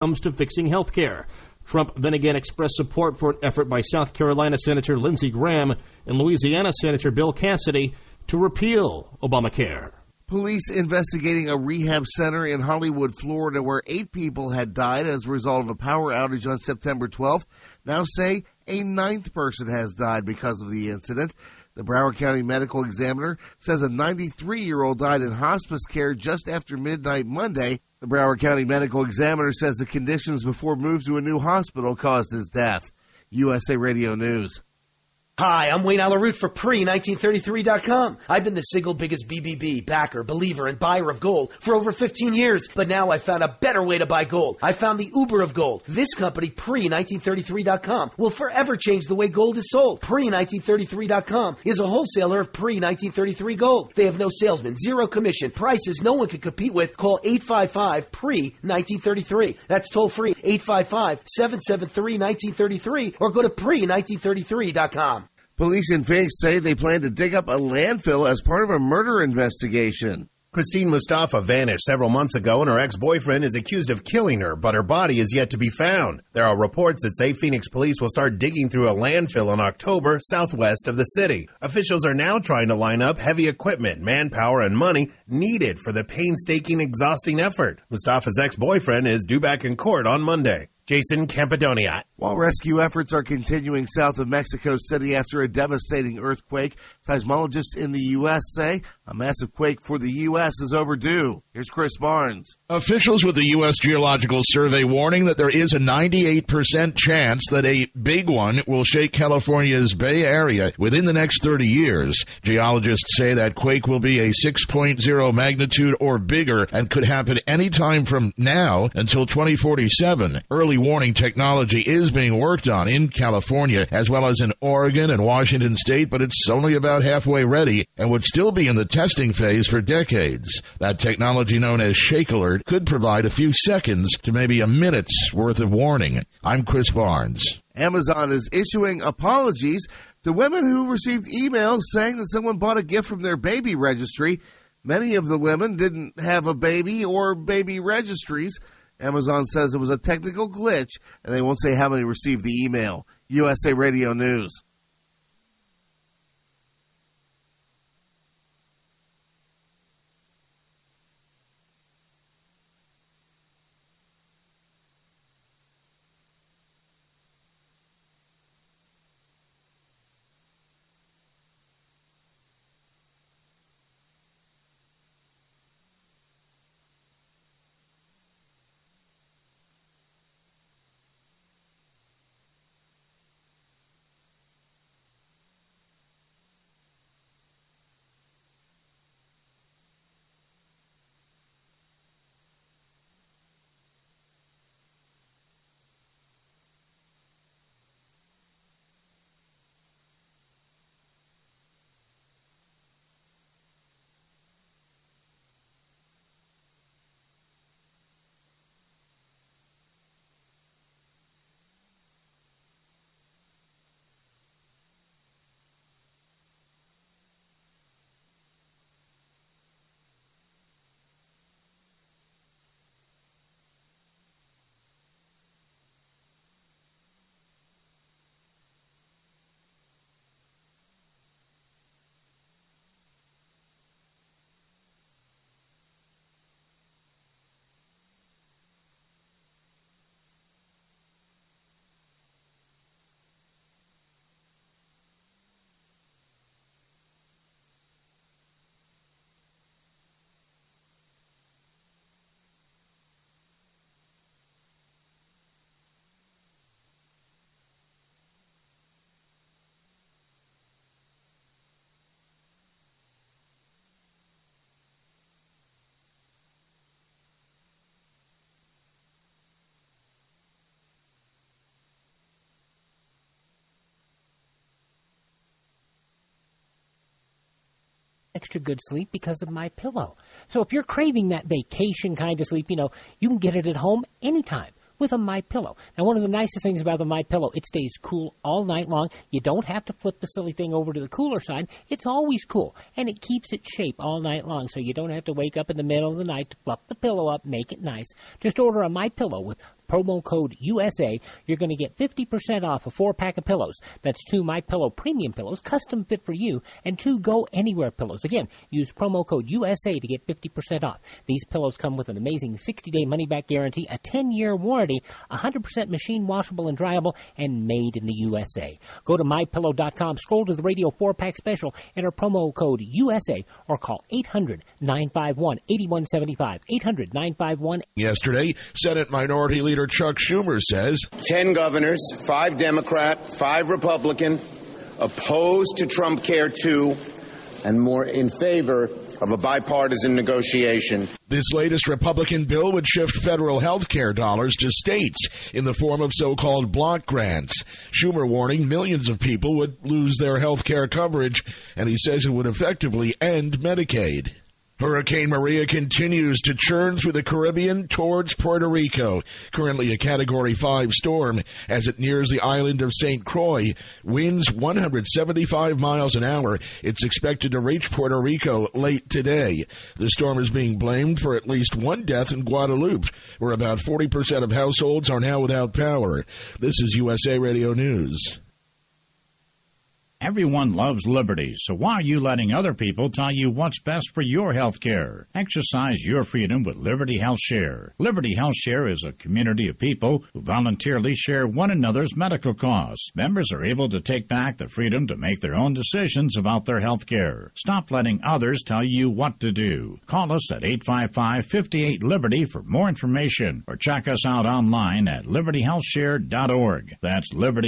comes to fixing health care. Trump then again expressed support for an effort by South Carolina Senator Lindsey Graham and Louisiana Senator Bill Cassidy to repeal Obamacare. Police investigating a rehab center in Hollywood, Florida, where 8 people had died as a result of a power outage on September 12th, now say a 9th person has died because of the incident. The Broward County Medical Examiner says a 93-year-old died in hospice care just after midnight Monday. The Broward County Medical Examiner says the conditions before move to a new hospital caused his death. USA Radio News. Hi, I'm Wayne Alaroot for Pre-1933.com. I've been the single biggest BBB, backer, believer, and buyer of gold for over 15 years. But now I found a better way to buy gold. I found the Uber of gold. This company, Pre-1933.com, will forever change the way gold is sold. Pre-1933.com is a wholesaler of Pre-1933 gold. They have no salesman, zero commission, prices no one can compete with. Call 855-PRE-1933. That's toll free, 855-773-1933, or go to Pre-1933.com. Police in Phoenix say they plan to dig up a landfill as part of a murder investigation. Christine Mustafa vanished several months ago, and her ex-boyfriend is accused of killing her, but her body is yet to be found. There are reports that say Phoenix police will start digging through a landfill in October southwest of the city. Officials are now trying to line up heavy equipment, manpower, and money needed for the painstaking, exhausting effort. Mustafa's ex-boyfriend is due back in court on Monday. Jason Campidonia. While rescue efforts are continuing south of Mexico City after a devastating earthquake, seismologists in the U.S. say a massive quake for the U.S. is overdue. Here's Chris Barnes. Officials with the U.S. Geological Survey warning that there is a 98% chance that a big one will shake California's Bay Area within the next 30 years. Geologists say that quake will be a 6.0 magnitude or bigger and could happen any time from now until 2047. Early warning technology is being worked on in California as well as in Oregon and Washington State, but it's only about halfway ready and would still be in the testing phase for decades. That technology, known as Shake Alert, could provide a few seconds to maybe a minute's worth of warning. I'm Chris Barnes. Amazon is issuing apologies to women who received emails saying that someone bought a gift from their baby registry. Many of the women didn't have a baby or baby registries. Amazon says it was a technical glitch, and they won't say how many received the email. USA Radio News. Extra good sleep because of MyPillow. So if you're craving that vacation kind of sleep, you can get it at home anytime with a MyPillow. Now, one of the nicest things about the MyPillow, it stays cool all night long. You don't have to flip the silly thing over to the cooler side. It's always cool, and it keeps its shape all night long, so you don't have to wake up in the middle of the night to fluff the pillow up, make it nice. Just order a MyPillow with promo code USA, you're going to get 50% off a 4-pack of pillows. That's 2 MyPillow premium pillows, custom fit for you, and 2 Go Anywhere pillows. Again, use promo code USA to get 50% off. These pillows come with an amazing 60-day money-back guarantee, a 10-year warranty, 100% machine washable and dryable, and made in the USA. Go to MyPillow.com, scroll to the Radio 4-pack special, enter promo code USA, or call 800-951-8175, 800-951. Yesterday, Senate Minority Leader Chuck Schumer says 10 governors, 5 Democrat, 5 Republican, opposed to Trump Care 2, and more in favor of a bipartisan negotiation. This latest Republican bill would shift federal health care dollars to states in the form of so-called block grants. Schumer warning millions of people would lose their health care coverage, and he says it would effectively end Medicaid. Hurricane Maria continues to churn through the Caribbean towards Puerto Rico, currently a Category 5 storm as it nears the island of St. Croix. Winds 175 miles an hour. It's expected to reach Puerto Rico late today. The storm is being blamed for at least 1 death in Guadeloupe, where about 40% of households are now without power. This is USA Radio News. Everyone loves liberty, so why are you letting other people tell you what's best for your health care? Exercise your freedom with Liberty Health Share. Liberty Health Share is a community of people who voluntarily share one another's medical costs. Members are able to take back the freedom to make their own decisions about their health care. Stop letting others tell you what to do. Call us at 855-58-LIBERTY for more information, or check us out online at libertyhealthshare.org. That's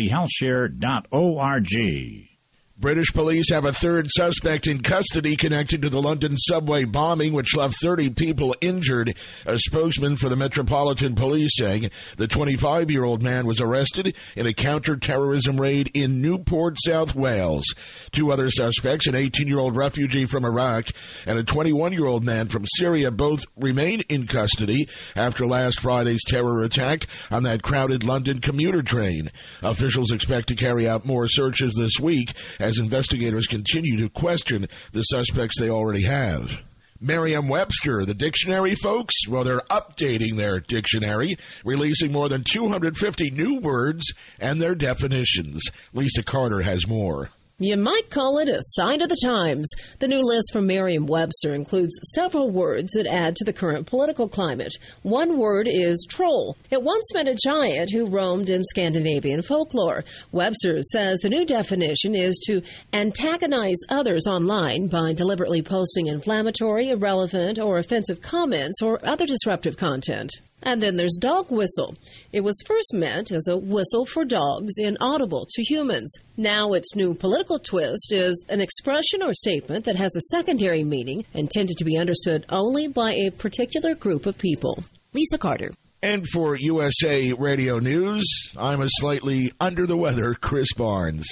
libertyhealthshare.org. British police have a 3rd suspect in custody connected to the London subway bombing, which left 30 people injured. A spokesman for the Metropolitan Police saying the 25-year-old man was arrested in a counter-terrorism raid in Newport, South Wales. 2 other suspects, an 18-year-old refugee from Iraq and a 21-year-old man from Syria, both remain in custody after last Friday's terror attack on that crowded London commuter train. Officials expect to carry out more searches this week as investigators continue to question the suspects they already have. Merriam-Webster, the dictionary folks, well, they're updating their dictionary, releasing more than 250 new words and their definitions. Lisa Carter has more. You might call it a sign of the times. The new list from Merriam-Webster includes several words that add to the current political climate. One word is troll. It once meant a giant who roamed in Scandinavian folklore. Webster says the new definition is to antagonize others online by deliberately posting inflammatory, irrelevant, or offensive comments or other disruptive content. And then there's dog whistle. It was first meant as a whistle for dogs, inaudible to humans. Now its new political twist is an expression or statement that has a secondary meaning intended to be understood only by a particular group of people. Lisa Carter. And for USA Radio News, I'm a slightly under the weather Chris Barnes.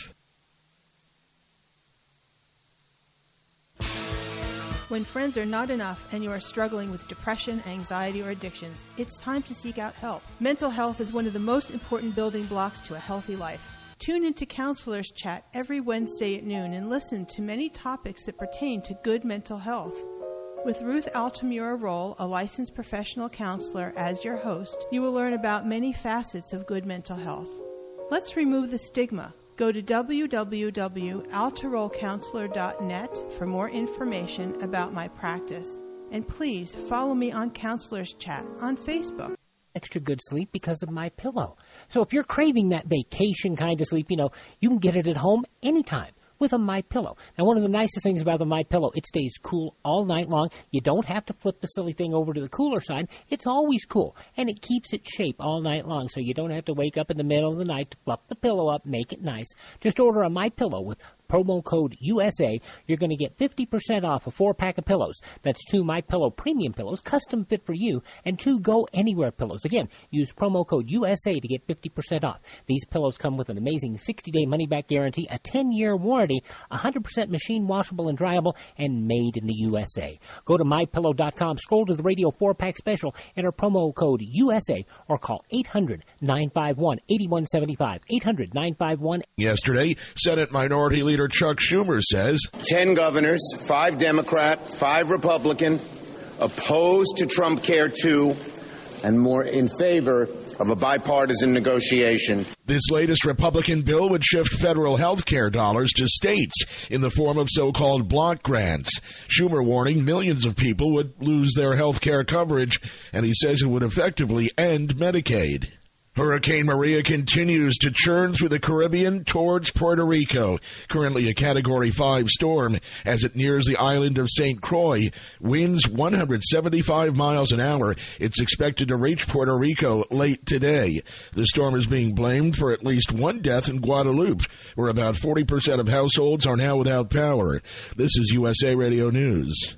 When friends are not enough and you are struggling with depression, anxiety, or addictions, it's time to seek out help. Mental health is one of the most important building blocks to a healthy life. Tune into Counselors Chat every Wednesday at noon and listen to many topics that pertain to good mental health. With Ruth Altamura Roll, a licensed professional counselor, as your host, you will learn about many facets of good mental health. Let's remove the stigma. Go to www.altarollcounselor.net for more information about my practice. And please follow me on Counselors Chat on Facebook. Extra good sleep because of MyPillow. So if you're craving that vacation kind of sleep, you can get it at home anytime with a MyPillow. Now, one of the nicest things about the MyPillow, it stays cool all night long. You don't have to flip the silly thing over to the cooler side. It's always cool, and it keeps its shape all night long, so you don't have to wake up in the middle of the night to fluff the pillow up, make it nice. Just order a MyPillow with promo code USA. You're going to get 50% off a 4-pack of pillows. That's 2 MyPillow premium pillows, custom fit for you, and 2 Go Anywhere pillows. Again, use promo code USA to get 50% off. These pillows come with an amazing 60-day money-back guarantee, a 10-year warranty, 100% machine washable and dryable, and made in the USA. Go to MyPillow.com, scroll to the Radio 4-pack special, enter promo code USA, or call 800-951-8175, 800-951. Yesterday, Senate Minority Leader Chuck Schumer says 10 governors, 5 Democrat, 5 Republican, opposed to Trump Care 2, and more in favor of a bipartisan negotiation. This latest Republican bill would shift federal health care dollars to states in the form of so-called block grants. Schumer warning millions of people would lose their health care coverage, and he says it would effectively end Medicaid. Hurricane Maria continues to churn through the Caribbean towards Puerto Rico, currently a Category 5 storm. As it nears the island of St. Croix, winds 175 miles an hour. It's expected to reach Puerto Rico late today. The storm is being blamed for at least one death in Guadeloupe, where about 40% of households are now without power. This is USA Radio News.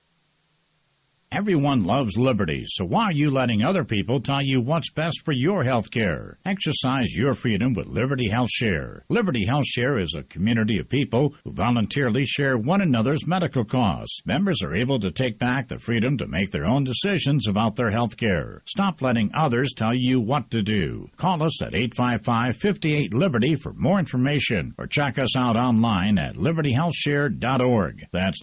Everyone loves liberty, so why are you letting other people tell you what's best for your health care? Exercise your freedom with Liberty Health Share. Liberty Health Share is a community of people who voluntarily share one another's medical costs. Members are able to take back the freedom to make their own decisions about their health care. Stop letting others tell you what to do. Call us at 855-58-LIBERTY for more information, or check us out online at libertyhealthshare.org. That's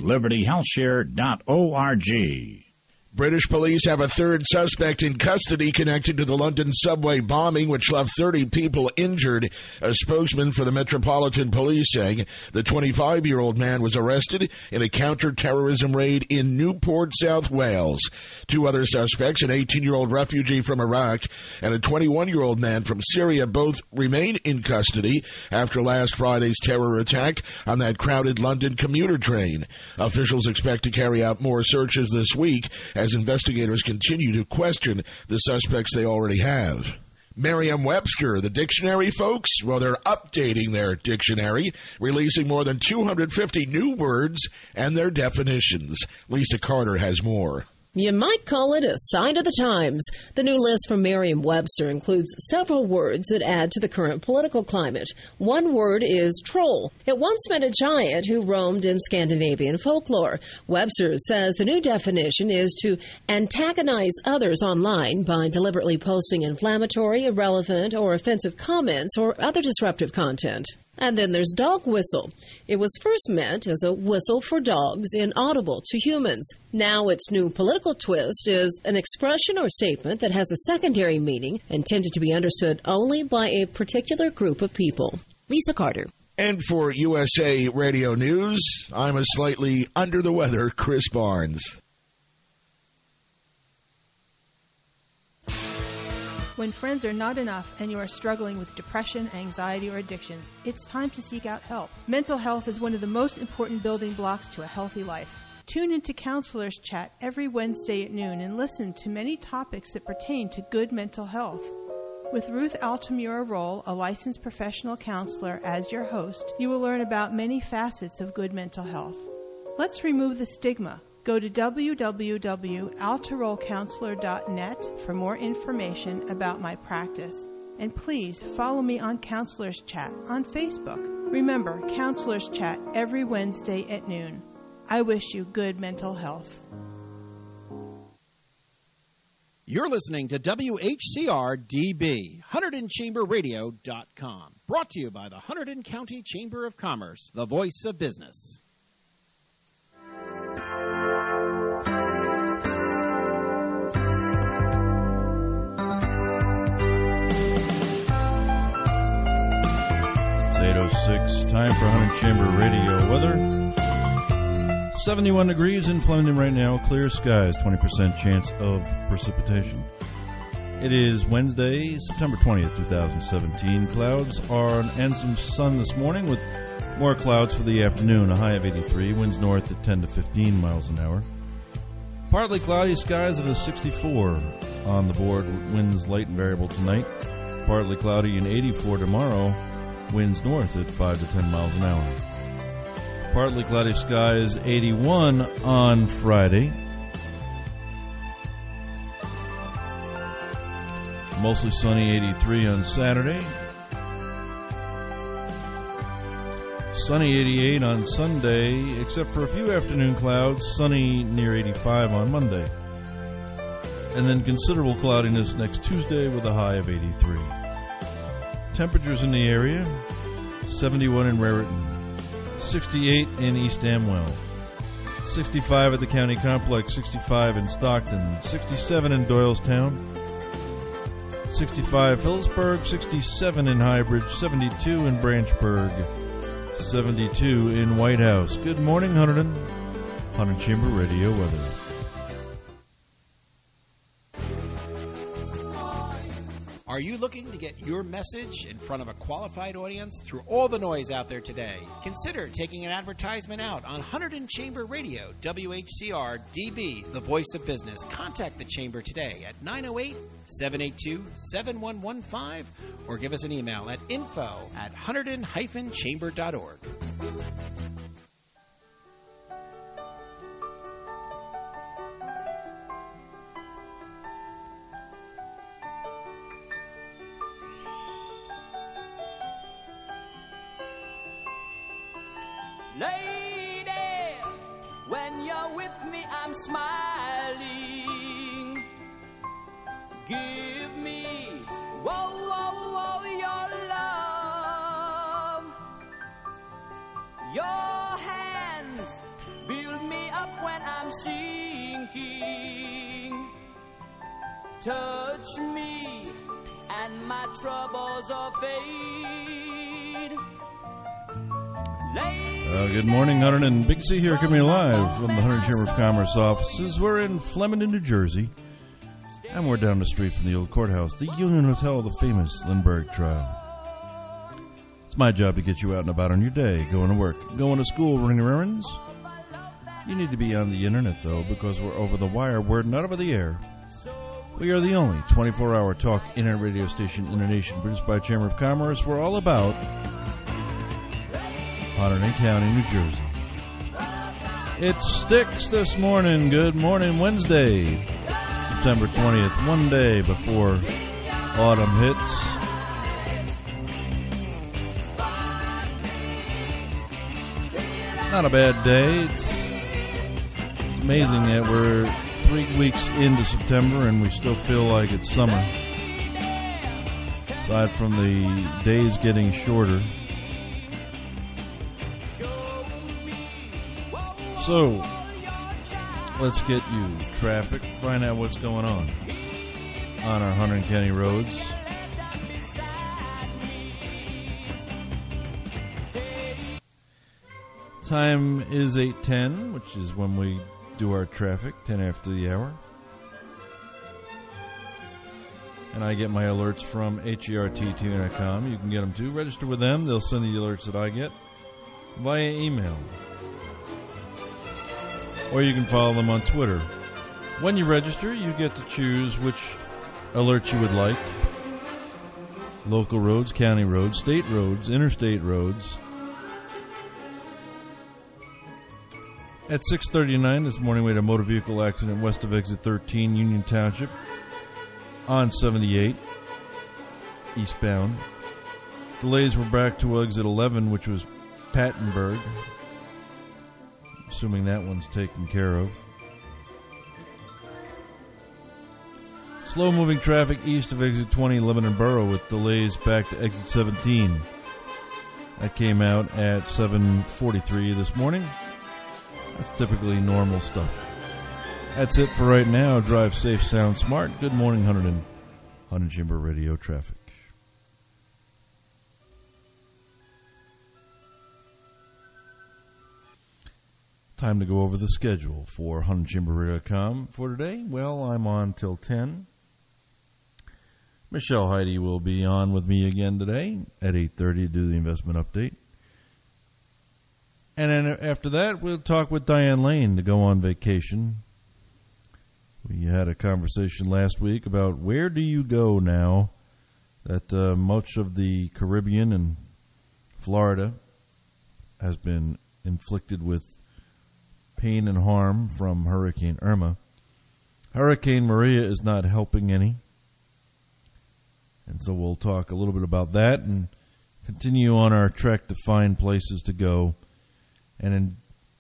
libertyhealthshare.org. British police have a third suspect in custody connected to the London subway bombing, which left 30 people injured. A spokesman for the Metropolitan Police saying the 25-year-old man was arrested in a counter-terrorism raid in Newport, South Wales. Two other suspects, an 18-year-old refugee from Iraq and a 21-year-old man from Syria, both remain in custody after last Friday's terror attack on that crowded London commuter train. Officials expect to carry out more searches this week as investigators continue to question the suspects they already have. Merriam-Webster, the dictionary folks, well, they're updating their dictionary, releasing more than 250 new words and their definitions. Lisa Carter has more. You might call it a sign of the times. The new list from Merriam-Webster includes several words that add to the current political climate. One word is troll. It once meant a giant who roamed in Scandinavian folklore. Webster says the new definition is to antagonize others online by deliberately posting inflammatory, irrelevant, or offensive comments or other disruptive content. And then there's dog whistle. It was first meant as a whistle for dogs inaudible to humans. Now its new political twist is an expression or statement that has a secondary meaning intended to be understood only by a particular group of people. Lisa Carter. And for USA Radio News, I'm a slightly under the weather Chris Barnes. When friends are not enough and you are struggling with depression, anxiety, or addictions, it's time to seek out help. Mental health is one of the most important building blocks to a healthy life. Tune into Counselors Chat every Wednesday at noon and listen to many topics that pertain to good mental health. With Ruth Altamura-Roll, a licensed professional counselor, as your host, you will learn about many facets of good mental health. Let's remove the stigma. Go to www.altarollcounselor.net for more information about my practice. And please follow me on Counselors Chat on Facebook. Remember, Counselors Chat every Wednesday at noon. I wish you good mental health. You're listening to WHCR-DB, HunterdonChamberRadio.com. Brought to you by the Hunterdon County Chamber of Commerce, the voice of business. It's 8:06, time for Hunterdon Chamber Radio weather. 71 degrees in Flemington right now, clear skies, 20% chance of precipitation. It is Wednesday, September 20th, 2017. Clouds and some sun this morning with more clouds for the afternoon, a high of 83, winds north at 10 to 15 miles an hour. Partly cloudy skies at a 64 on the board, winds light and variable tonight. Partly cloudy and 84 tomorrow, winds north at 5 to 10 miles an hour. Partly cloudy skies, 81 on Friday. Mostly sunny, 83 on Saturday. Sunny, 88 on Sunday, except for a few afternoon clouds. Sunny near 85 on Monday. And then considerable cloudiness next Tuesday with a high of 83. Temperatures in the area, 71 in Raritan, 68 in East Amwell, 65 at the County Complex, 65 in Stockton, 67 in Doylestown, 65 Phillipsburg, 67 in Highbridge, 72 in Branchburg, 72 in White House. Good morning, Hunterdon. Hunter Chamber Radio weather. Are you looking to get your message in front of a qualified audience through all the noise out there today? Consider taking an advertisement out on Hunterdon Chamber Radio, WHCR DB, the voice of business. Contact the Chamber today at 908-782-7115 or give us an email at info@hunterdon-chamber.org. Lady, when you're with me, I'm smiling. Give me, whoa, whoa, whoa, your love. Your hands build me up when I'm sinking. Touch me, and my troubles will fade. Good morning, Hunterdon and Big C here, coming live from the Hunterdon Chamber of Commerce offices. We're in Flemington, New Jersey, and we're down the street from the old courthouse, the Union Hotel, the famous Lindbergh trial. It's my job to get you out and about on your day, going to work, going to school, running errands. You need to be on the internet, though, because we're over the wire, we're not over the air. We are the only 24-hour talk internet radio station in the nation, produced by Chamber of Commerce. We're all about Hunterdon County, New Jersey. It sticks this morning. Good morning, Wednesday, September 20th, one day before autumn hits. Not a bad day. It's amazing that we're 3 weeks into September and we still feel like it's summer. Aside from the days getting shorter. So, let's get you traffic, find out what's going on our Hunterdon County roads. Time is 8:10, which is when we do our traffic, 10 after the hour. And I get my alerts from HERT.com. You can get them too. Register with them. They'll send the alerts that I get via email. Or you can follow them on Twitter. When you register, you get to choose which alerts you would like. Local roads, county roads, state roads, interstate roads. At 6:39 this morning, we had a motor vehicle accident west of exit 13, Union Township, on 78, eastbound. Delays were back to exit 11, which was Pattenberg. Assuming that one's taken care of. Slow-moving traffic east of exit 20, Lebanon Borough, with delays back to exit 17. That came out at 7:43 this morning. That's typically normal stuff. That's it for right now. Drive safe, sound smart. Good morning, Hunterdon Chamber Radio traffic. Time to go over the schedule for HunterdonChamberRadio.com for today. Well, I'm on till 10. Michelle Heidi will be on with me again today at 8:30 to do the investment update. And then after that, we'll talk with Diane Lane to go on vacation. We had a conversation last week about where do you go now that much of the Caribbean and Florida has been inflicted with pain and harm from Hurricane Irma. Hurricane Maria is not helping any. And so we'll talk a little bit about that and continue on our trek to find places to go and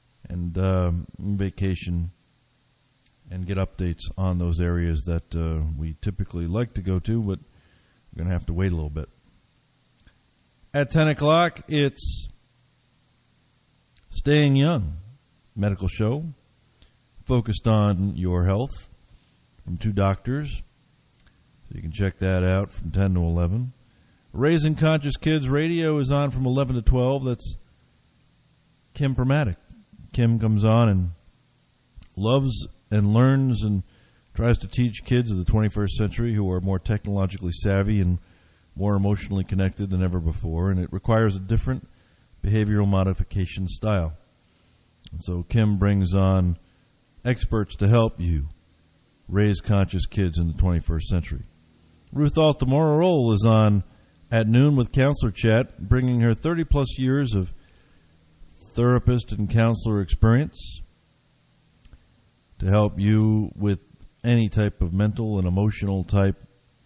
vacation and get updates on those areas that we typically like to go to, but we're going to have to wait a little bit. At 10 o'clock, it's Staying Young, medical show focused on your health from two doctors. So you can check that out from 10 to 11. Raising Conscious Kids Radio is on from 11 to 12. That's Kim Permatic. Kim comes on and loves and learns and tries to teach kids of the 21st century who are more technologically savvy and more emotionally connected than ever before, and it requires a different behavioral modification style. And so Kim brings on experts to help you raise conscious kids in the 21st century. Ruth Altamora-Roll is on at noon with Counselor Chat, bringing her 30-plus years of therapist and counselor experience to help you with any type of mental and emotional type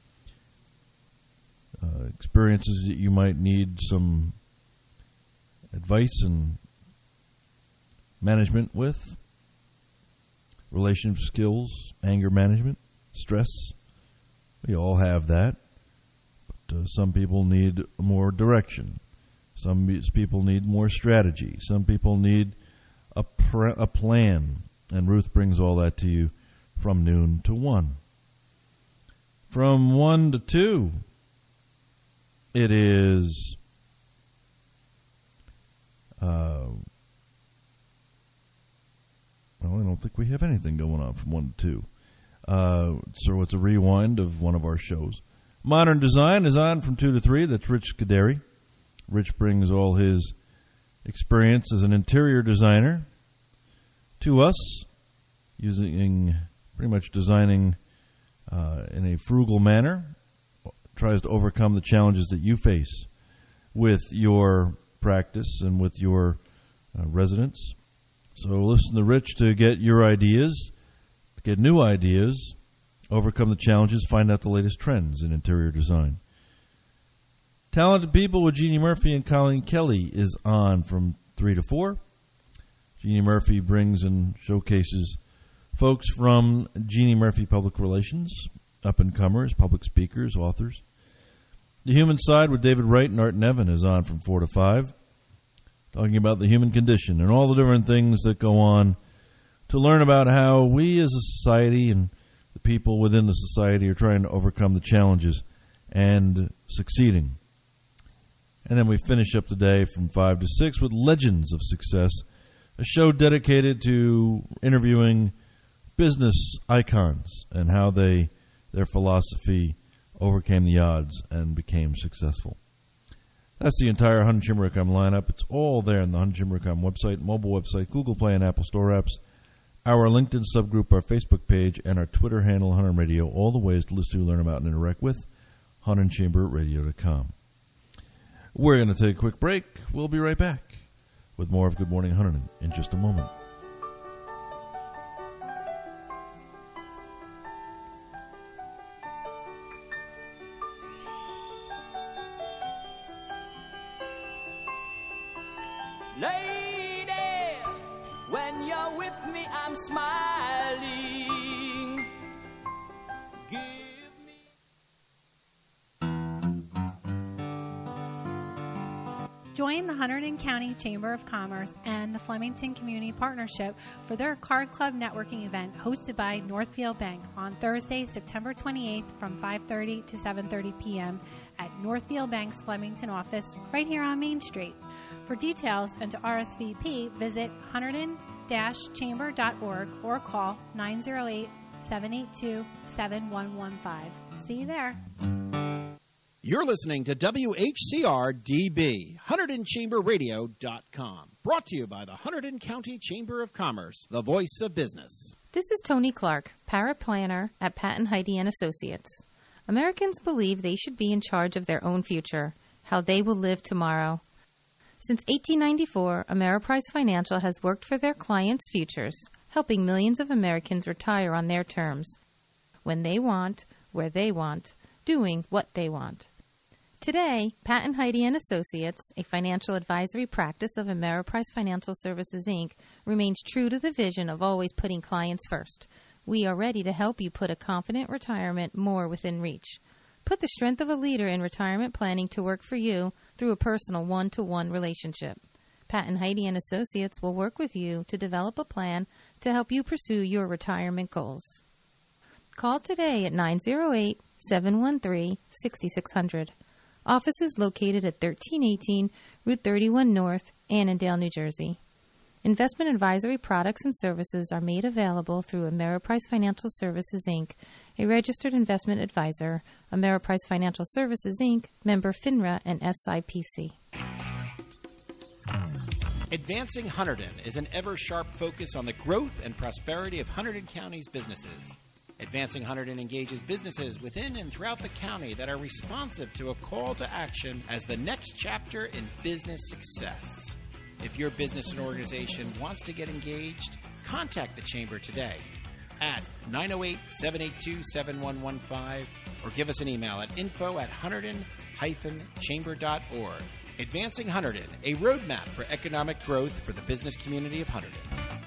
experiences that you might need some advice and management with. Relationship skills, anger management, stress. We all have that. But some people need more direction. Some people need more strategy. Some people need a plan. And Ruth brings all that to you from noon to 1. From 1 to 2, it is well, I don't think we have anything going on from 1 to 2. So it's a rewind of one of our shows. Modern Design is on from 2 to 3. That's Rich Scuderi. Rich brings all his experience as an interior designer to us, using pretty much designing in a frugal manner, tries to overcome the challenges that you face with your practice and with your residents. So listen to Rich to get your ideas, get new ideas, overcome the challenges, find out the latest trends in interior design. Talented People with Jeannie Murphy and Colleen Kelly is on from 3 to 4. Jeannie Murphy brings and showcases folks from Jeannie Murphy Public Relations, up-and-comers, public speakers, authors. The Human Side with David Wright and Art Nevin is on from 4 to 5, talking about the human condition and all the different things that go on to learn about how we as a society and the people within the society are trying to overcome the challenges and succeeding. And then we finish up the day from 5 to 6 with Legends of Success, a show dedicated to interviewing business icons and how their philosophy overcame the odds and became successful. That's the entire HuntingtonChamber.com lineup. It's all there on the HuntingtonChamber.com website, mobile website, Google Play and Apple Store apps, our LinkedIn subgroup, our Facebook page, and our Twitter handle, Hunter Radio. All the ways to listen to, learn about, and interact with HuntingtonChamberRadio.com. We're going to take a quick break. We'll be right back with more of Good Morning Huntington in just a moment. Lady, when you're with me, I'm smiling. Give Join the Hunterdon County Chamber of Commerce and the Flemington Community Partnership for their Card Club networking event hosted by Northfield Bank on Thursday, September 28th from 5:30 to 7:30 p.m. at Northfield Bank's Flemington office right here on Main Street. For details and to RSVP, visit hunterdon-chamber.org or call 908-782-7115. See you there. You're listening to WHCR-DB, HunterdonChamberRadio.com. Brought to you by the Hunterdon County Chamber of Commerce, the voice of business. This is Tony Clark, paraplanner at Pat and Heidi & Associates. Americans believe they should be in charge of their own future, how they will live tomorrow. Since 1894, Ameriprise Financial has worked for their clients' futures, helping millions of Americans retire on their terms, when they want, where they want, doing what they want. Today, Pat and Heidi & Associates, a financial advisory practice of Ameriprise Financial Services, Inc., remains true to the vision of always putting clients first. We are ready to help you put a confident retirement more within reach. Put the strength of a leader in retirement planning to work for you through a personal one-to-one relationship. Pat and Heidi & Associates will work with you to develop a plan to help you pursue your retirement goals. Call today at 713-6600. Offices located at 1318 Route 31 North, Annandale, New Jersey. Investment advisory products and services are made available through Ameriprise Financial Services, Inc., a registered investment advisor. Ameriprise Financial Services, Inc., member FINRA and SIPC. Advancing Hunterdon is an ever-sharp focus on the growth and prosperity of Hunterdon County's businesses. Advancing Hunterdon engages businesses within and throughout the county that are responsive to a call to action as the next chapter in business success. If your business and organization wants to get engaged, contact the Chamber today at 908-782-7115 or give us an email at info@hunterdon-chamber.org. Advancing Hunterdon, a roadmap for economic growth for the business community of Hunterdon.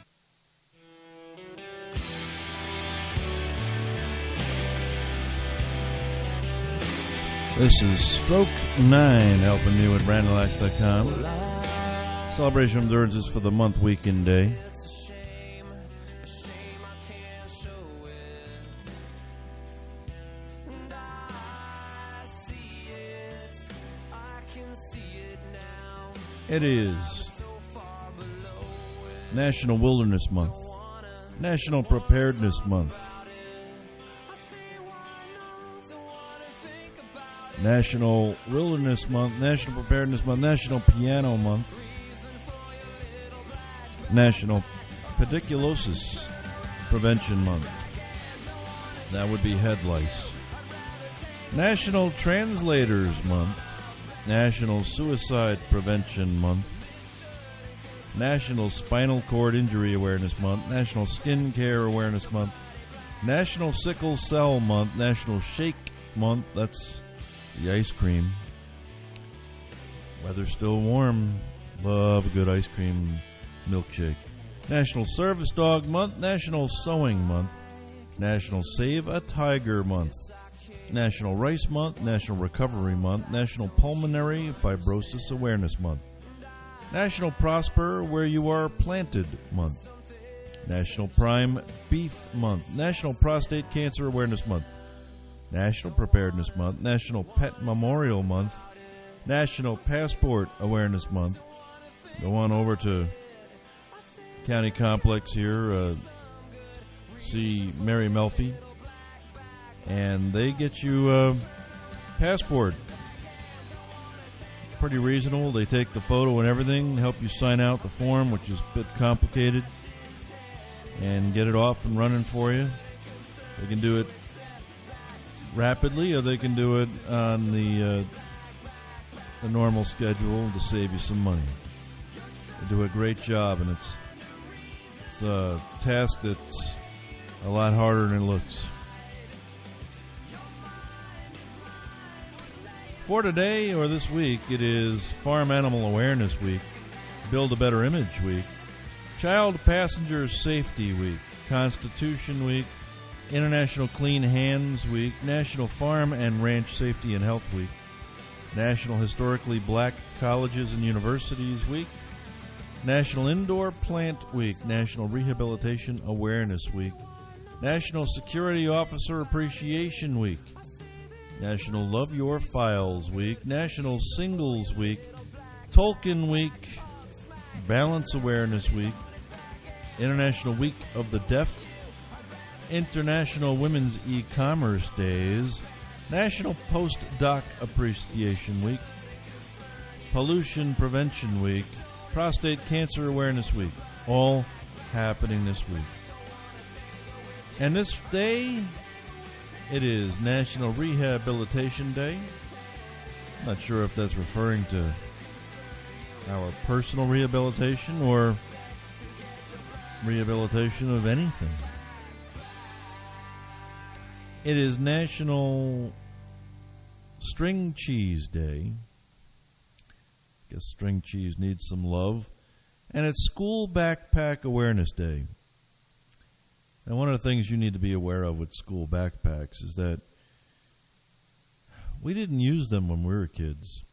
This is Stroke 9, helping you at Brandonlax.com. Celebration of observances for the month weekend day. It is National Wilderness Month, National Preparedness Month, National Wilderness Month, National Preparedness Month, National Piano Month, National Pediculosis Prevention Month. That would be head lice. National Translators Month, National Suicide Prevention Month, National Spinal Cord Injury Awareness Month, National Skin Care Awareness Month, National Sickle Cell Month, National Shake Month, that's the ice cream. Weather's still warm. Love a good ice cream milkshake. National Service Dog Month, National Sewing Month, National Save a Tiger Month, National Rice Month, National Recovery Month, National Pulmonary Fibrosis Awareness Month, National Prosper Where You Are Planted Month, National Prime Beef Month, National Prostate Cancer Awareness Month, National Preparedness Month, National Pet Memorial Month, National Passport Awareness Month. Go on over to County Complex here, see Mary Melfi, and they get you a passport. Pretty reasonable. They take the photo and everything, help you sign out the form, which is a bit complicated, and get it off and running for you. They can do it rapidly, or they can do it on the normal schedule to save you some money. They do a great job, and it's a task that's a lot harder than it looks. For today, or this week, it is Farm Animal Awareness Week, Build a Better Image Week, Child Passenger Safety Week, Constitution Week, International Clean Hands Week, National Farm and Ranch Safety and Health Week, National Historically Black Colleges and Universities Week, National Indoor Plant Week, National Rehabilitation Awareness Week, National Security Officer Appreciation Week, National Love Your Files Week, National Singles Week, Tolkien Week, Balance Awareness Week, International Week of the Deaf, International Women's E-Commerce Days, National Postdoc Appreciation Week, Pollution Prevention Week, Prostate Cancer Awareness Week, all happening this week. And this day, it is National Rehabilitation Day. I'm not sure if that's referring to our personal rehabilitation or rehabilitation of anything. It is National String Cheese Day. Guess string cheese needs some love. And it's School Backpack Awareness Day. Now, one of the things you need to be aware of with school backpacks is that we didn't use them when we were kids.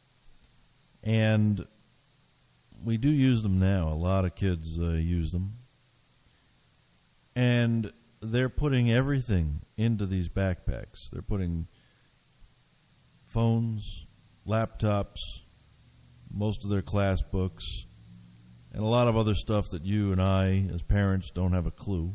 And we do use them now. A lot of kids use them. And they're putting everything into these backpacks. They're putting phones, laptops, most of their class books, and a lot of other stuff that you and I, as parents, don't have a clue.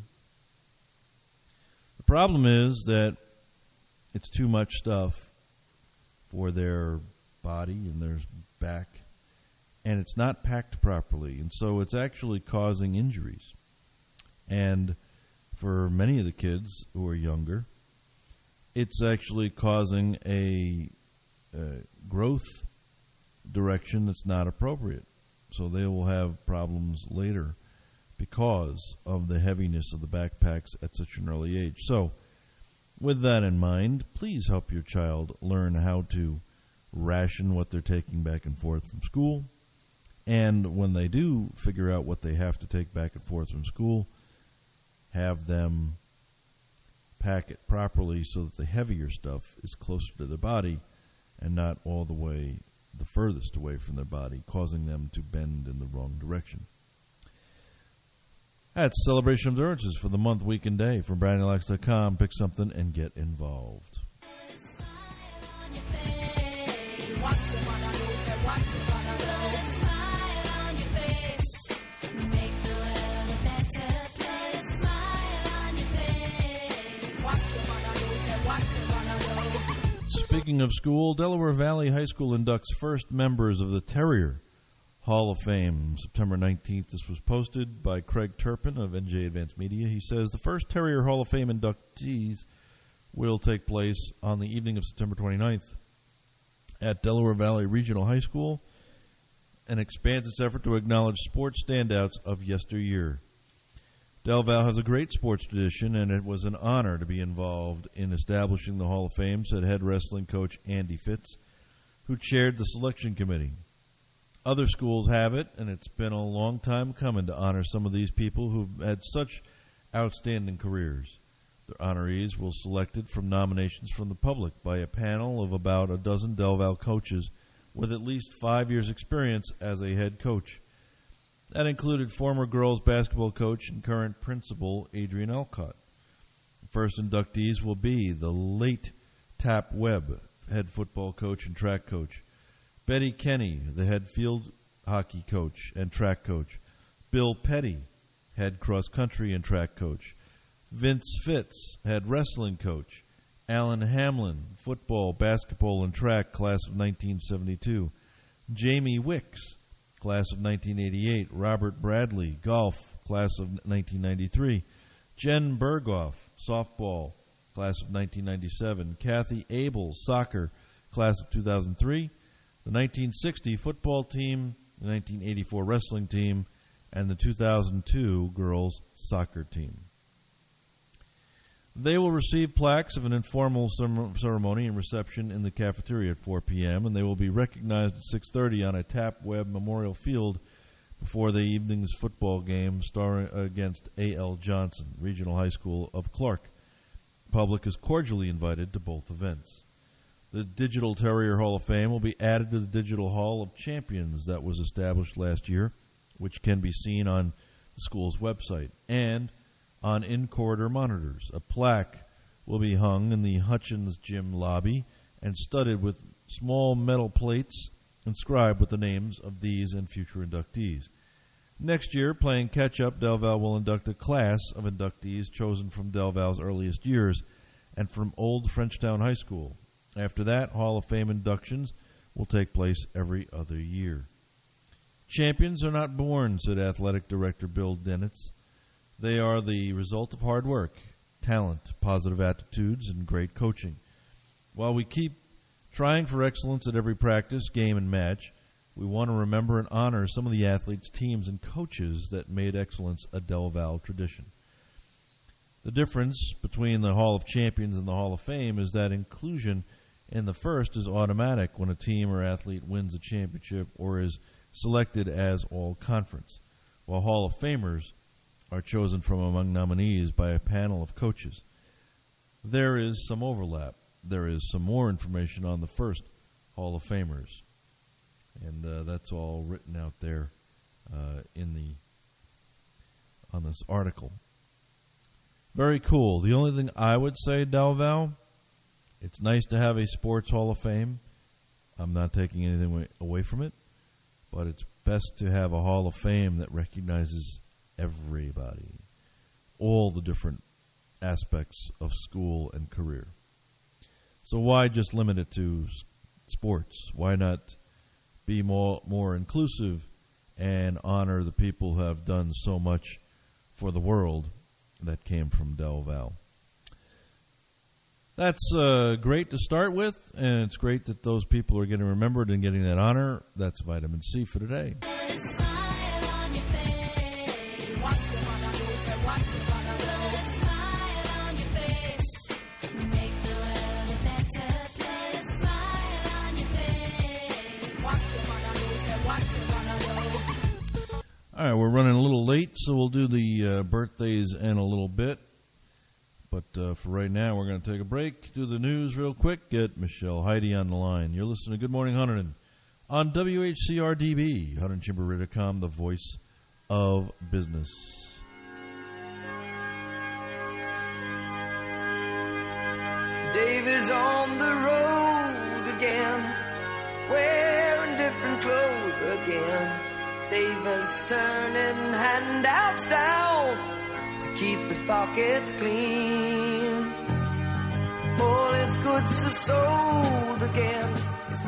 The problem is that it's too much stuff for their body and their back, and it's not packed properly, and so it's actually causing injuries. And for many of the kids who are younger, it's actually causing a growth direction that's not appropriate. So they will have problems later because of the heaviness of the backpacks at such an early age. So with that in mind, please help your child learn how to ration what they're taking back and forth from school. And when they do figure out what they have to take back and forth from school, have them pack it properly so that the heavier stuff is closer to their body and not all the way the furthest away from their body, causing them to bend in the wrong direction. That's Celebration of Endurance for the month, week, and day. From BrandonLax.com, pick something and get involved. Speaking of school, Delaware Valley High School inducts first members of the Terrier Hall of Fame. September 19th, this was posted by Craig Turpin of NJ Advanced Media. He says the first Terrier Hall of Fame inductees will take place on the evening of September 29th at Delaware Valley Regional High School and expands its effort to acknowledge sports standouts of yesteryear. Del Val has a great sports tradition, and it was an honor to be involved in establishing the Hall of Fame, said head wrestling coach Andy Fitz, who chaired the selection committee. Other schools have it, and it's been a long time coming to honor some of these people who've had such outstanding careers. The honorees will be selected from nominations from the public by a panel of about a dozen Del Val coaches with at least 5 years' experience as a head coach. That included former girls basketball coach and current principal Adrian Alcott. The first inductees will be the late Tap Webb, head football coach and track coach, Betty Kenny, the head field hockey coach and track coach, Bill Petty, head cross country and track coach, Vince Fitz, head wrestling coach, Alan Hamlin, football, basketball, and track, class of 1972, Jamie Wicks, class of 1988, Robert Bradley, golf, class of 1993, Jen Berghoff, softball, class of 1997, Kathy Abel, soccer, class of 2003, the 1960 football team, the 1984 wrestling team, and the 2002 girls soccer team. They will receive plaques of an informal ceremony and reception in the cafeteria at 4 p.m., and they will be recognized at 6:30 on a Tap Webb Memorial Field before the evening's football game starring against A.L. Johnson, Regional High School of Clark. The public is cordially invited to both events. The Digital Terrier Hall of Fame will be added to the Digital Hall of Champions that was established last year, which can be seen on the school's website, and on in-corridor monitors. A plaque will be hung in the Hutchins Gym lobby and studded with small metal plates inscribed with the names of these and future inductees. Next year, playing catch-up, Del Val will induct a class of inductees chosen from Del Val's earliest years and from Old Frenchtown High School. After that, Hall of Fame inductions will take place every other year. Champions are not born, said Athletic Director Bill Denitz. They are the result of hard work, talent, positive attitudes, and great coaching. While we keep trying for excellence at every practice, game, and match, we want to remember and honor some of the athletes, teams, and coaches that made excellence a Del Val tradition. The difference between the Hall of Champions and the Hall of Fame is that inclusion in the first is automatic when a team or athlete wins a championship or is selected as all-conference, while Hall of Famers are chosen from among nominees by a panel of coaches. There is some overlap. There is some more information on the first Hall of Famers, and that's all written out there on this article. Very cool. The only thing I would say, Del Val, it's nice to have a sports Hall of Fame. I'm not taking anything away from it, but it's best to have a Hall of Fame that recognizes everybody, all the different aspects of school and career. So why just limit it to sports? Why not be more inclusive and honor the people who have done so much for the world that came from Del Val? That's great to start with, and it's great that those people are getting remembered and getting that honor. That's Vitamin C for today. All right, we're running a little late, so we'll do the birthdays in a little bit. But for right now, we're going to take a break, do the news real quick, get Michelle Heidi on the line. You're listening to Good Morning Hunterdon on WHCR-DB, HunterdonChamberRadio.com, the voice of business. Dave is on the road again, wearing different clothes again. Dave is turning handouts down to keep his pockets clean. All his goods are sold again. His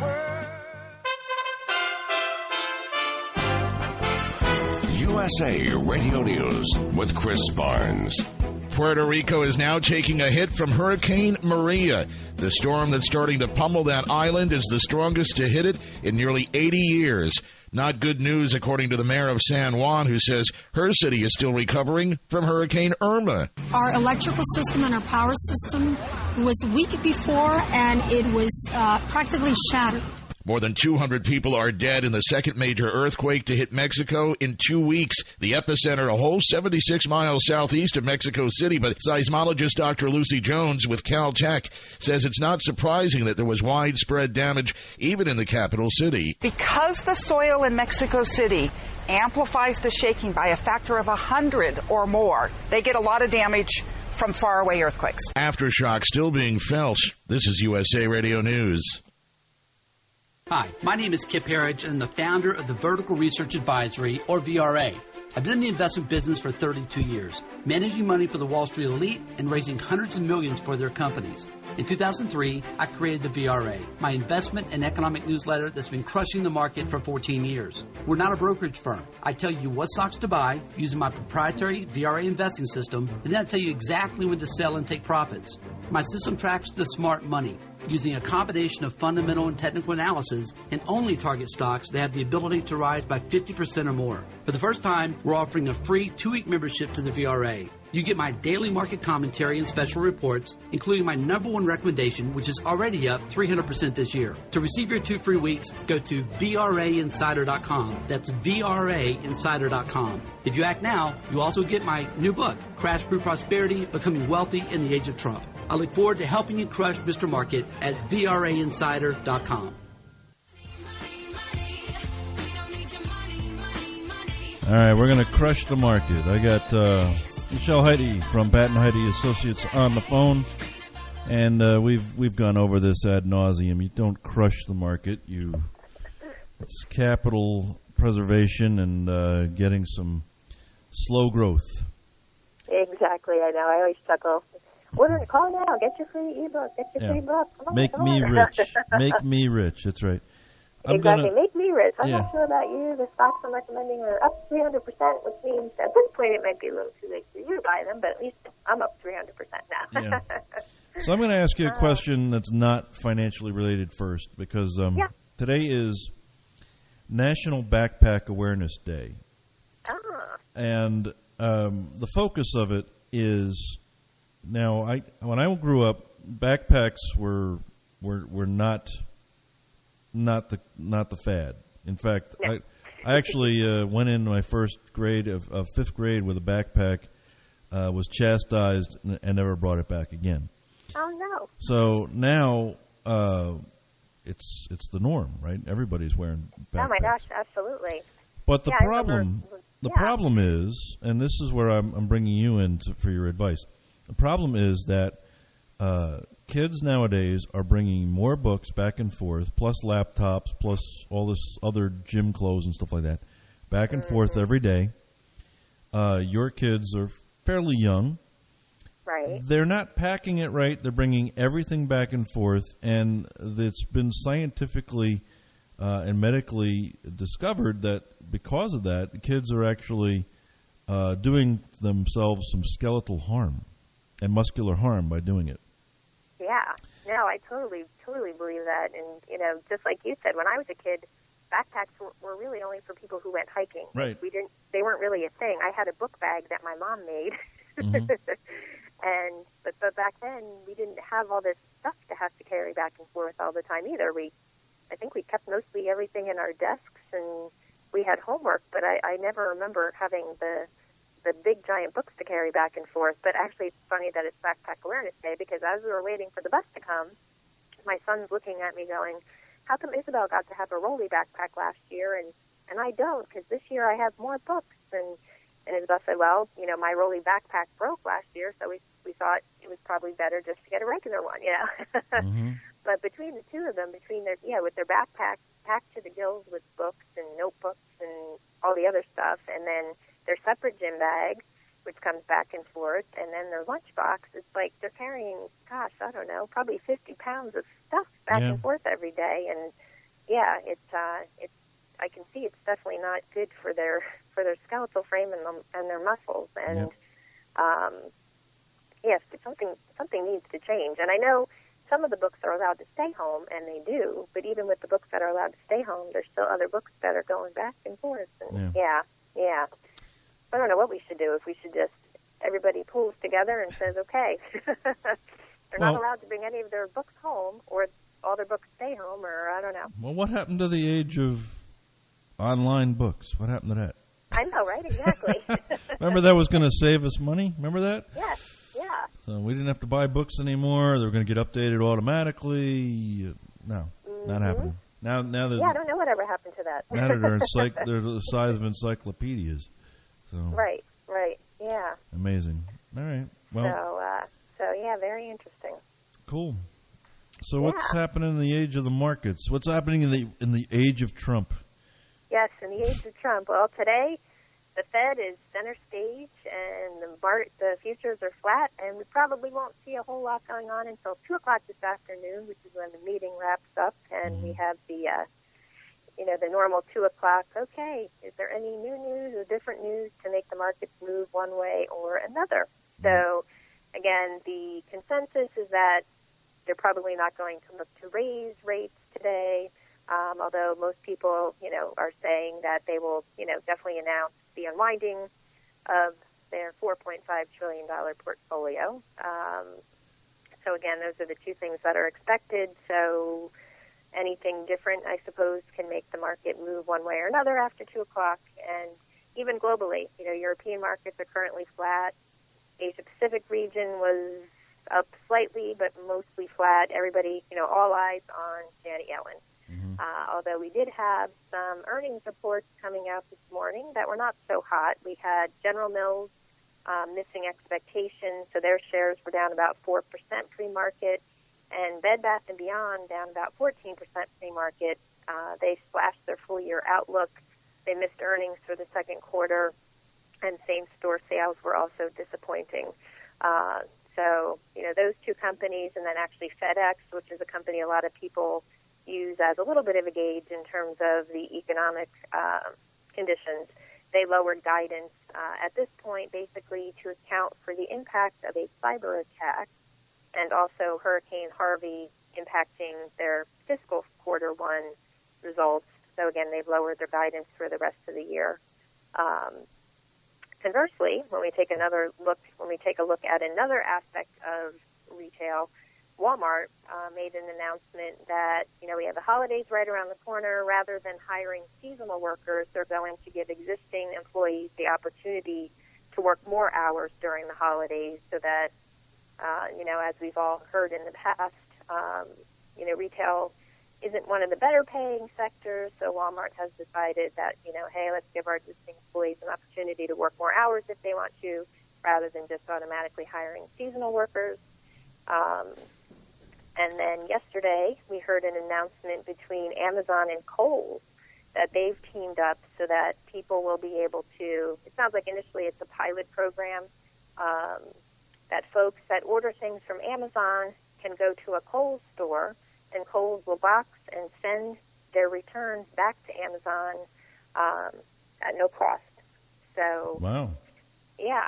USA Radio News with Chris Barnes. Puerto Rico is now taking a hit from Hurricane Maria. The storm that's starting to pummel that island is the strongest to hit it in nearly 80 years. Not good news, according to the mayor of San Juan, who says her city is still recovering from Hurricane Irma. Our electrical system and our power system was weak before, and it was practically shattered. More than 200 people are dead in the second major earthquake to hit Mexico in 2 weeks. The epicenter, a whole 76 miles southeast of Mexico City. But seismologist Dr. Lucy Jones with Caltech says it's not surprising that there was widespread damage even in the capital city. Because the soil in Mexico City amplifies the shaking by a factor of 100 or more, they get a lot of damage from faraway earthquakes. Aftershock still being felt. This is USA Radio News. Hi, my name is Kip Harridge, and I'm the founder of the Vertical Research Advisory, or VRA. I've been in the investment business for 32 years, managing money for the Wall Street elite and raising hundreds of millions for their companies. In 2003, I created the VRA, my investment and economic newsletter that's been crushing the market for 14 years. We're not a brokerage firm. I tell you what stocks to buy using my proprietary VRA investing system, and then I tell you exactly when to sell and take profits. My system tracks the smart money, using a combination of fundamental and technical analysis, and only target stocks that have the ability to rise by 50% or more. For the first time, we're offering a free 2-week membership to the VRA. You get my daily market commentary and special reports, including my #1 recommendation, which is already up 300% this year. To receive your 2 free weeks, go to VRAinsider.com. That's VRAinsider.com. If you act now, you also get my new book, Crash Proof Prosperity, Becoming Wealthy in the Age of Trump. I look forward to helping you crush Mr. Market at VRAinsider.com. All right, we're going to crush the market. I got Michelle Heidi from Patton Heidi Associates on the phone, and we've gone over this ad nauseum. You don't crush the market. It's capital preservation and getting some slow growth. Exactly, I know. I always chuckle. Call now. Get your free ebook. Get your free book. Make me rich. Make me rich. That's right. Exactly. Make me rich. I'm not sure about you. The stocks I'm recommending are up 300%, which means at this point it might be a little too late for you to buy them, but at least I'm up 300% now. Yeah. So I'm going to ask you a question that's not financially related first, because today is National Backpack Awareness Day. And the focus of it is, now when I grew up, backpacks were not the fad. In fact, I actually went in my first grade of 5th grade with a backpack, was chastised, and never brought it back again. Oh no! So now it's the norm, right? Everybody's wearing backpacks. Oh my gosh, absolutely. But the problem is, and this is where I'm bringing you in for your advice. The problem is that kids nowadays are bringing more books back and forth, plus laptops, plus all this other gym clothes and stuff like that, back and forth every day. Your kids are fairly young. Right. They're not packing it right. They're bringing everything back and forth, and it's been scientifically and medically discovered that because of that, the kids are actually doing themselves some skeletal harm and muscular harm by doing it. Yeah. No, I totally believe that. And, just like you said, when I was a kid, backpacks were really only for people who went hiking. Right. They weren't really a thing. I had a book bag that my mom made. Mm-hmm. But back then, we didn't have all this stuff to have to carry back and forth all the time either. I think we kept mostly everything in our desks, and we had homework, but I never remember having the big giant books to carry back and forth. But actually, it's funny that it's Backpack Awareness Day, because as we were waiting for the bus to come, my son's looking at me going, how come Isabel got to have a rolly backpack last year and I don't, because this year I have more books? And Isabel said, well, my rolly backpack broke last year, so we thought it was probably better just to get a regular one, Mm-hmm. But between the two of them, with their backpacks packed to the gills with books and notebooks and all the other stuff, and then their separate gym bag, which comes back and forth, and then their lunchbox, it's like they're carrying, gosh, I don't know, probably 50 pounds of stuff back and forth every day. And it's I can see it's definitely not good for their skeletal frame and their muscles. And yes, something needs to change. And I know some of the books are allowed to stay home, and they do, but even with the books that are allowed to stay home, there's still other books that are going back and forth. And yeah. I don't know what we should do. If we should just, everybody pulls together and says, okay, they're not allowed to bring any of their books home, or all their books stay home, or I don't know. Well, what happened to the age of online books? What happened to that? I know, right? Exactly. Remember that was going to save us money? Remember that? Yes, yeah. So we didn't have to buy books anymore. They were going to get updated automatically. No, not happening. Now I don't know whatever happened to that. Now they're the size of encyclopedias. So Right, yeah. Amazing. All right. Well. So yeah, very interesting. Cool. So what's happening in the age of the markets? What's happening in the age of Trump? Yes, in the age of Trump. Well, today the Fed is center stage, and the futures are flat, and we probably won't see a whole lot going on until 2 o'clock this afternoon, which is when the meeting wraps up, and we have the normal 2 o'clock. Okay, is there any new news or different news to make the markets move one way or another? So, again, the consensus is that they're probably not going to look to raise rates today, although most people, are saying that they will, definitely announce the unwinding of their $4.5 trillion portfolio. So, again, those are the two things that are expected. So anything different, I suppose, can make the market move one way or another after 2 o'clock. And even globally, European markets are currently flat. Asia-Pacific region was up slightly, but mostly flat. Everybody, all eyes on Janet Yellen. Although we did have some earnings reports coming out this morning that were not so hot. We had General Mills missing expectations, so their shares were down about 4% pre-market, and Bed Bath & Beyond down about 14% pre-market. They slashed their full-year outlook. They missed earnings for the second quarter, and same-store sales were also disappointing. So, those two companies, and then actually FedEx, which is a company a lot of people use as a little bit of a gauge in terms of the economic conditions, they lowered guidance at this point basically to account for the impact of a cyber attack and also Hurricane Harvey impacting their fiscal quarter one results. So again, they've lowered their guidance for the rest of the year. Conversely, when we take a look at another aspect of retail, Walmart made an announcement that, we have the holidays right around the corner. Rather than hiring seasonal workers, they're going to give existing employees the opportunity to work more hours during the holidays so that, as we've all heard in the past, retail isn't one of the better paying sectors. So Walmart has decided that, hey, let's give our existing employees an opportunity to work more hours if they want to, rather than just automatically hiring seasonal workers. And then yesterday, we heard an announcement between Amazon and Kohl's that they've teamed up so that people will be able to, it sounds like initially it's a pilot program, that folks that order things from Amazon can go to a Kohl's store, and Kohl's will box and send their returns back to Amazon at no cost. So, wow. Yeah.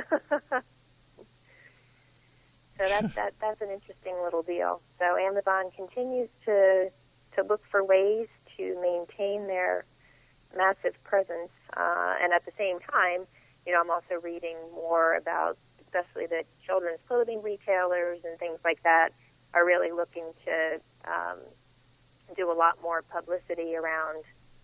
So that's an interesting little deal. So Amazon continues to look for ways to maintain their massive presence, and at the same time, I'm also reading more about, especially the children's clothing retailers and things like that, are really looking to do a lot more publicity around,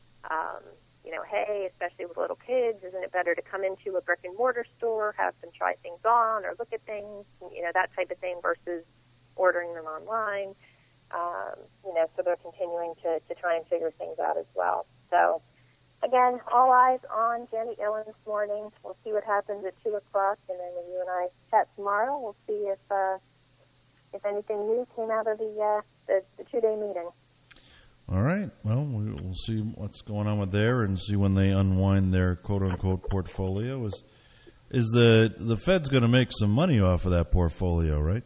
hey, especially with little kids, isn't it better to come into a brick and mortar store, have them try things on or look at things, that type of thing, versus ordering them online. So they're continuing to try and figure things out as well. So, again, all eyes on Janet Yellen this morning. We'll see what happens at 2 o'clock, and then when you and I chat tomorrow, we'll see if anything new came out of the 2-day meeting. All right. Well, we'll see what's going on with there and see when they unwind their quote-unquote portfolio. Is the Fed's going to make some money off of that portfolio, right?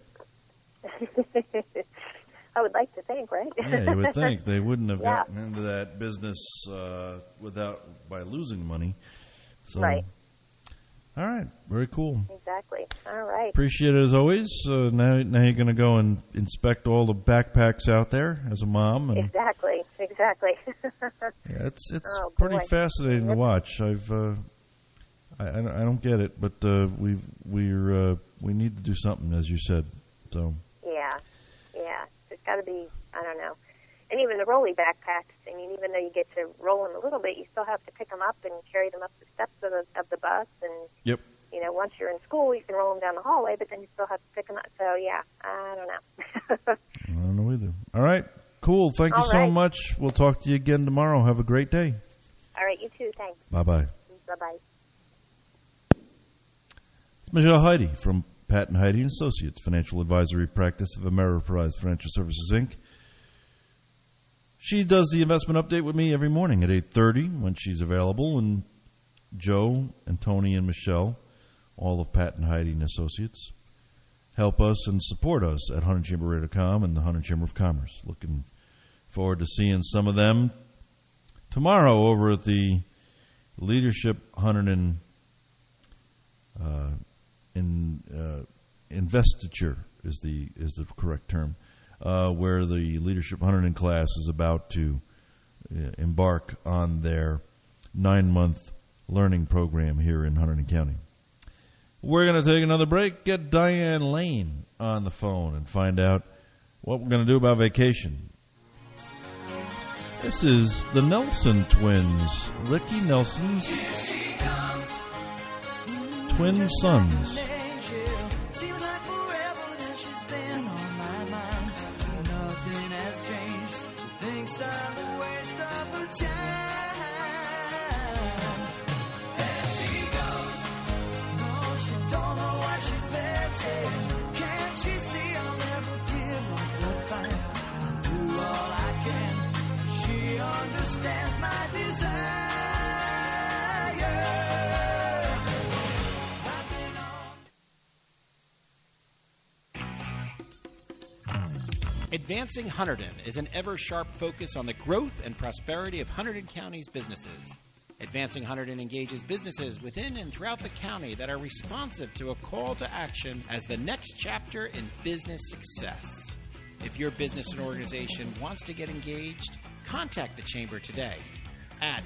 I would like to think, right? Yeah, you would think. They wouldn't have gotten into that business by losing money. So, right. All right. Very cool. Exactly. All right. Appreciate it as always. Now you're going to go and inspect all the backpacks out there as a mom. And exactly. Yeah, it's pretty fascinating to watch. I don't get it, but we need to do something, as you said. So. Yeah. There's got to be, I don't know. And even the rolly backpacks, even though you get to roll them a little bit, you still have to pick them up and carry them up the steps of the bus. And, yep. Once you're in school, you can roll them down the hallway, but then you still have to pick them up. So, yeah, I don't know. I don't know either. All right. Cool. Thank you so much. We'll talk to you again tomorrow. Have a great day. All right. You too. Thanks. Bye-bye. Bye-bye. It's Michelle Heidi from Pat and Heidi & Associates, financial advisory practice of Ameriprise Financial Services, Inc. She does the investment update with me every morning at 8:30 when she's available. And Joe and Tony and Michelle, all of Pat and Heidi & Associates, help us and support us at HuntingtonChamberRadio.com and the Huntington Chamber of Commerce. Looking forward to seeing some of them tomorrow over at the Leadership Huntington investiture is the correct term, where the Leadership Huntington class is about to embark on their 9-month learning program here in Huntington County. We're going to take another break, get Diane Lane on the phone, and find out what we're going to do about vacation. This is the Nelson twins, Ricky Nelson's twin sons. Advancing Hunterdon is an ever-sharp focus on the growth and prosperity of Hunterdon County's businesses. Advancing Hunterdon engages businesses within and throughout the county that are responsive to a call to action as the next chapter in business success. If your business and organization wants to get engaged, contact the Chamber today at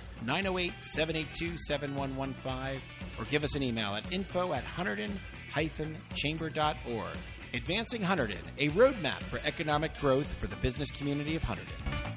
908-782-7115 or give us an email at info@hunterdon-chamber.org. Advancing Hunterdon, a roadmap for economic growth for the business community of Hunterdon.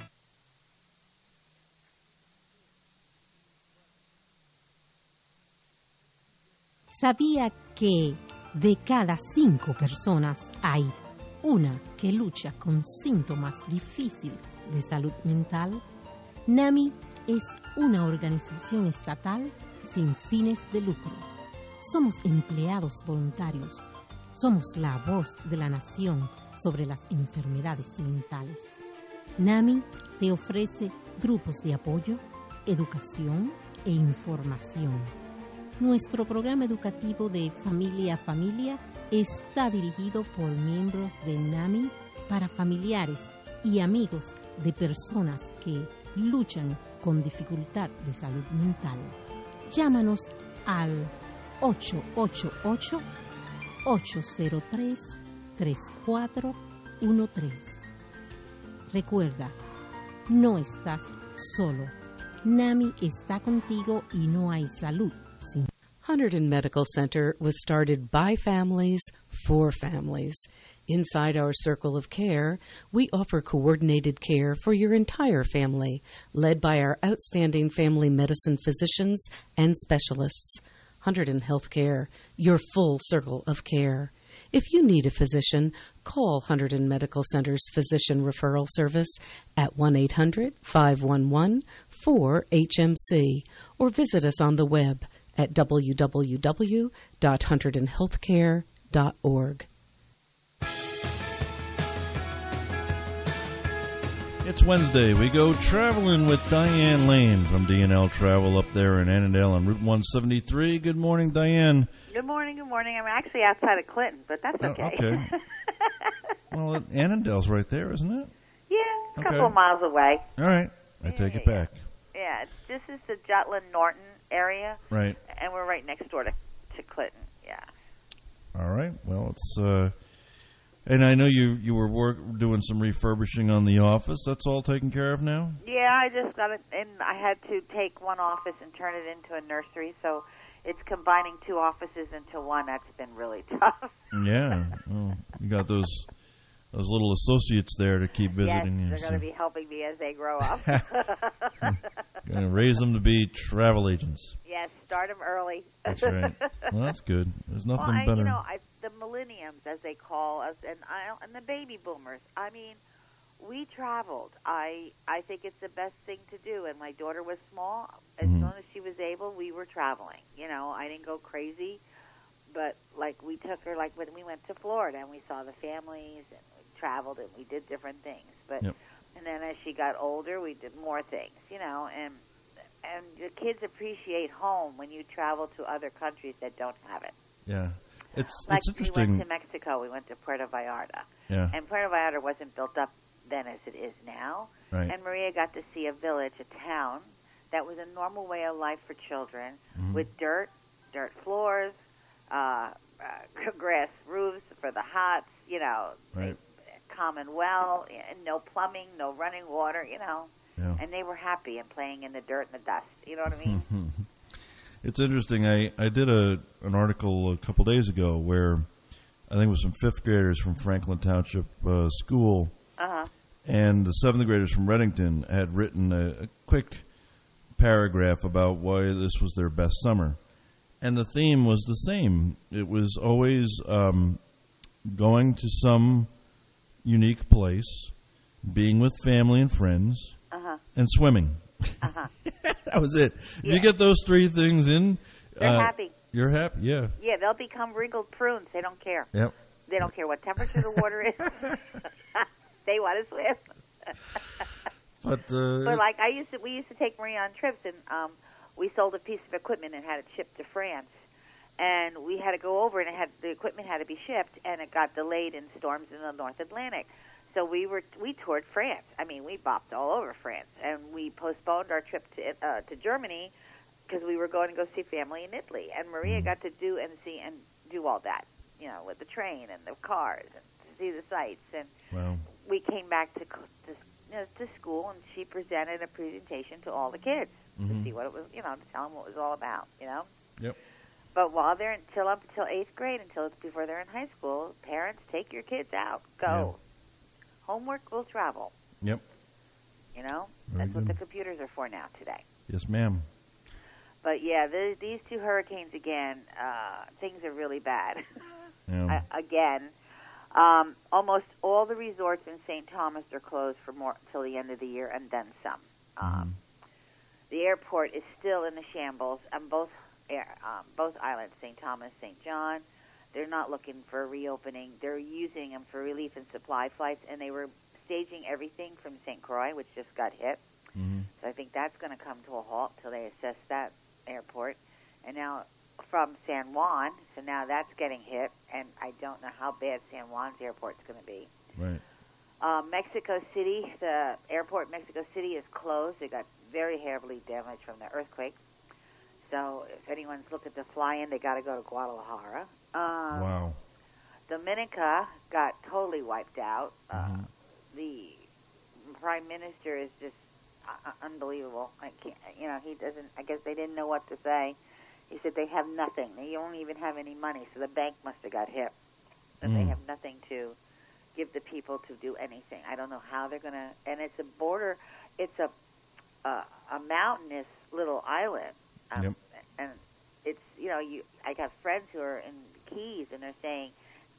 ¿Sabía que de cada 5 personas hay una que lucha con síntomas difíciles de salud mental? NAMI es una organización estatal sin fines de lucro. Somos empleados voluntarios. Somos la voz de la nación sobre las enfermedades mentales. NAMI te ofrece grupos de apoyo, educación e información. Nuestro programa educativo de Familia a Familia está dirigido por miembros de NAMI para familiares y amigos de personas que luchan con dificultad de salud mental. Llámanos al 888-803-3413. Recuerda, no estás solo. NAMI está contigo y no hay salud sin. Hunterdon Medical Center was started by families for families. Inside our circle of care, we offer coordinated care for your entire family, led by our outstanding family medicine physicians and specialists. Hunterdon Healthcare, your full circle of care. If you need a physician, call Hunterdon Medical Center's Physician Referral Service at 1-800-511-4HMC or visit us on the web at www.hunterdonhealthcare.org. It's Wednesday. We go traveling with Diane Lane from D&L Travel up there in Annandale on Route 173. Good morning, Diane. Good morning, good morning. I'm actually outside of Clinton, but that's okay. Okay. Well, Annandale's right there, isn't it? Yeah, it's a couple of miles away. All right. I take it back. Yeah, this is the Jutland-Norton area. Right. And we're right next door to Clinton, yeah. All right. Well, it's... and I know you were doing some refurbishing on the office. That's all taken care of now? Yeah, I just got it, and I had to take one office and turn it into a nursery, so it's combining two offices into one. That's been really tough. Yeah. Well, you got those little associates there to keep visiting you. Yes, they're going to be helping me as they grow up. Going to raise them to be travel agents. Yes, start them early. That's right. Well, that's good. There's nothing better. You know, the millenniums, as they call us, and the baby boomers. I mean, we traveled. I think it's the best thing to do. And my daughter was small. As soon as she was able, we were traveling. You know, I didn't go crazy, but like we took her, like when we went to Florida and we saw the families and we traveled and we did different things. But and then as she got older, we did more things. You know, and the kids appreciate home when you travel to other countries that don't have it. Yeah. It's interesting. We went to Mexico. We went to Puerto Vallarta. Yeah. And Puerto Vallarta wasn't built up then as it is now. Right. And Maria got to see a village, a town, that was a normal way of life for children with dirt floors, grass roofs for the huts, you know, common well, and no plumbing, no running water, you know. Yeah. And they were happy and playing in the dirt and the dust. You know what I mean? It's interesting. I did an article a couple days ago where I think it was some fifth graders from Franklin Township School, and the seventh graders from Reddington had written a quick paragraph about why this was their best summer. And the theme was the same. It was always going to some unique place, being with family and friends, and swimming. That was it. If you get those three things in, they're happy. You're happy, yeah. Yeah, they'll become wrinkled prunes. They don't care. Yep. They don't care what temperature the water is. They want to swim. But like we used to take Maria on trips, and we sold a piece of equipment and had it shipped to France, and we had to go over, and the equipment had to be shipped, and it got delayed in storms in the North Atlantic. So we toured France. I mean, we bopped all over France, and we postponed our trip to Germany because we were going to go see family in Italy. And Maria got to do and see and do all that, you know, with the train and the cars and to see the sights. And we came back to school, and she presented a presentation to all the kids to see what it was, you know, to tell them what it was all about, you know. Yep. But while they're up until 8th grade, before they're in high school, parents, take your kids out. Go. Yeah. Homework will travel. Yep. You know? That's what the computers are for now today. Yes, ma'am. But, yeah, these two hurricanes again, things are really bad. Yeah. Again. Almost all the resorts in St. Thomas are closed for more till the end of the year and then some. The airport is still in the shambles, and both both islands, St. Thomas, St. John. They're not looking for a reopening. They're using them for relief and supply flights, and they were staging everything from St. Croix, which just got hit. Mm-hmm. So I think that's going to come to a halt till they assess that airport. And now from San Juan, so now that's getting hit, and I don't know how bad San Juan's airport's going to be. Right. Mexico City, the airport in Mexico City is closed. It got very heavily damaged from the earthquake. So if anyone's looking to fly in, they got to go to Guadalajara. Wow. Dominica got totally wiped out. The prime minister is just unbelievable. I can't, he doesn't. I guess they didn't know what to say. He said they have nothing. They don't even have any money. So the bank must have got hit, and they have nothing to give the people to do anything. I don't know how they're gonna. And it's a border. It's a mountainous little island. And it's, I got friends who are in Keys, and they're saying,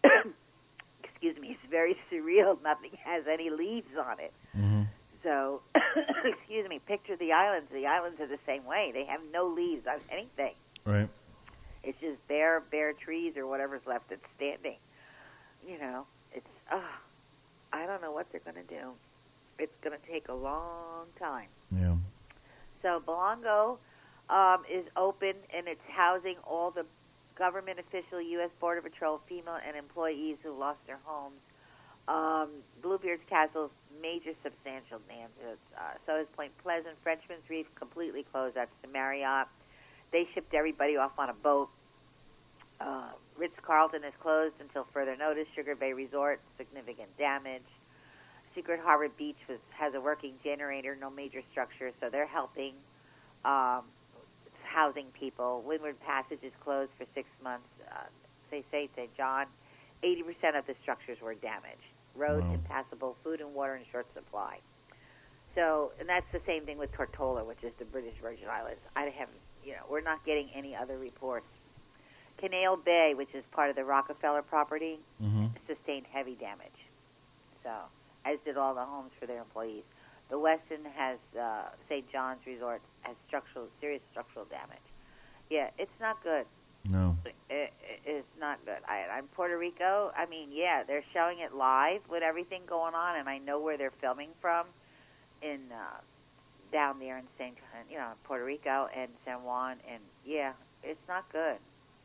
excuse me, it's very surreal. Nothing has any leaves on it. Mm-hmm. So, excuse me, picture the islands. The islands are the same way. They have no leaves on anything. Right. It's just bare trees or whatever's left that's standing. It's, I don't know what they're going to do. It's going to take a long time. Yeah. So Belongo is open, and it's housing all the government official U.S. Border Patrol female and employees who lost their homes. Bluebeard's Castle's major substantial damage. So is Point Pleasant. Frenchman's Reef completely closed. That's the Marriott. They shipped everybody off on a boat. Ritz-Carlton is closed until further notice. Sugar Bay Resort, significant damage. Secret Harbor Beach has a working generator, no major structure, so they're helping housing people. Windward Passage is closed for 6 months. St. John, 80% of the structures were damaged. Roads impassable, food and water in short supply. So, and that's the same thing with Tortola, which is the British Virgin Islands. We're not getting any other reports. Canal Bay, which is part of the Rockefeller property, sustained heavy damage. So, as did all the homes for their employees. The Westin has, St. John's Resort has serious structural damage. Yeah, it's not good. No. It's not good. I'm Puerto Rico. They're showing it live with everything going on, and I know where they're filming from in down there in Puerto Rico and San Juan, and it's not good.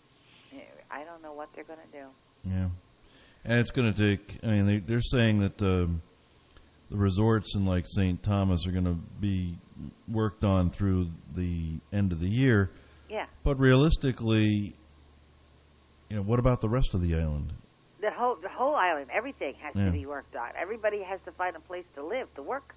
I don't know what they're going to do. Yeah, and it's going to take. They're saying that the resorts in like St. Thomas are going to be worked on through the end of the year. Yeah. But realistically, what about the rest of the island? The whole island, everything has to be worked on. Everybody has to find a place to live, to work.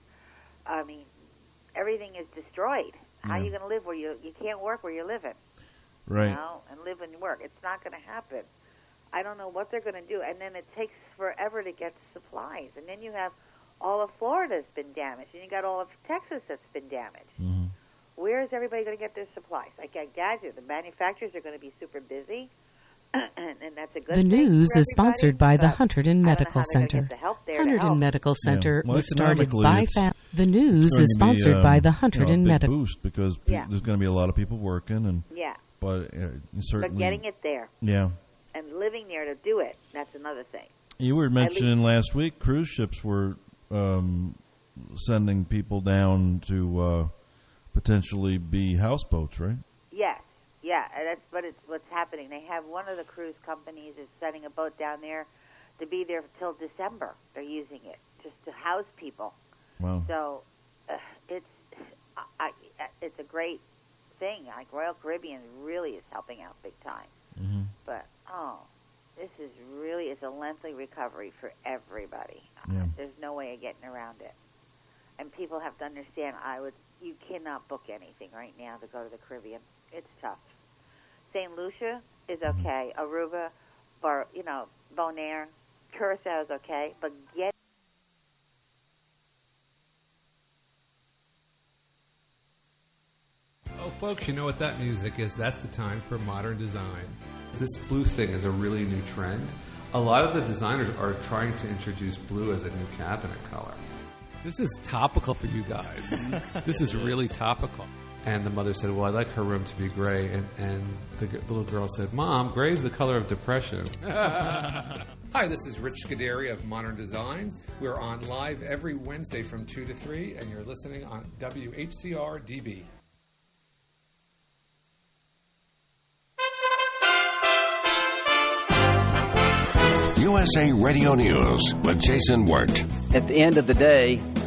Everything is destroyed. How are you going to live where you can't work where you're living? Right. And live and work. It's not going to happen. I don't know what they're going to do. And then it takes forever to get supplies. And then you have all of Florida's been damaged. And you got all of Texas that's been damaged. Mm-hmm. Where is everybody going to get their supplies? I gather the manufacturers are going to be super busy. And that's a good thing. The news for is sponsored by the Hunterdon Medical Center. Hunterdon Hunterdon Medical Center was started economically, by The news is sponsored by the Hunterdon Medical boost because there's going to be a lot of people working, and but certainly but getting it there, and living there to do it, that's another thing. You were mentioning last week cruise ships were sending people down to potentially be houseboats, right? Yes. Yeah, it's what's happening. They have one of the cruise companies is sending a boat down there to be there till December. They're using it just to house people. Wow. So it's a great thing. Like Royal Caribbean really is helping out big time. Mm-hmm. But this is really a lengthy recovery for everybody. Yeah. There's no way of getting around it. And people have to understand. You cannot book anything right now to go to the Caribbean. It's tough. St. Lucia is okay. Aruba, Bonaire, Curacao is okay. But Oh, folks, you know what that music is. That's the time for modern design. This blue thing is a really new trend. A lot of the designers are trying to introduce blue as a new cabinet color. This is topical for you guys. This is really topical. And the mother said, well, I'd like her room to be gray. And the little girl said, Mom, gray is the color of depression. Hi, this is Rich Scuderi of Modern Design. We're on live every Wednesday from 2 to 3, and you're listening on WHCR DB. USA Radio News with Jason Wirt. At the end of the day,